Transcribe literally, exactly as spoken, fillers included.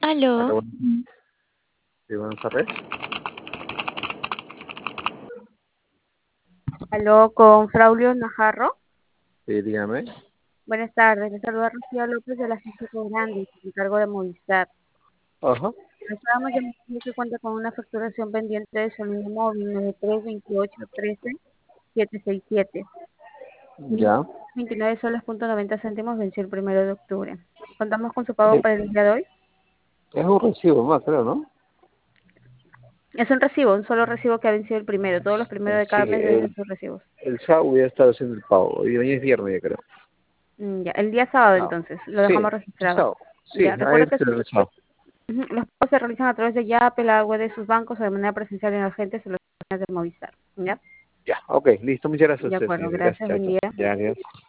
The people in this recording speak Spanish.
Aló, Aló, bueno, sí, buenas tardes. Aló, con Fraulio Najarro. Sí, dígame. Buenas tardes, le saluda Rocío López de la agencia Grande, me encargo de Movistar. Ajá. Le estábamos llamando que cuenta con una facturación pendiente de sonido móvil nueve tres veintiocho trece siete seis siete. Ya. veintinueve soles punto noventa céntimos venció el primero de octubre. Contamos con su pago Eh, para el día de hoy. Es un recibo más, creo, ¿no? Es un recibo, un solo recibo que ha vencido el primero. Todos los primeros Eh, de Sí, cada mes el, vencen sus recibos. el sábado voy a estar haciendo el pago. Hoy hoy es viernes, ya creo. Mm, Ya, el día sábado Sábado. entonces, lo Sí, dejamos el registrado. sábado. Sí, Ya, ahí recuerda que estoy sus el sábado. Ujú, los pagos se realizan a través de Yape, la web de sus bancos o de manera presencial en agentes o las oficinas de Movistar. ¿Ya? Ya, ok, listo. Muchas gracias a De usted, acuerdo, señor. Gracias, gracias, buen chacho. día. Ya, gracias.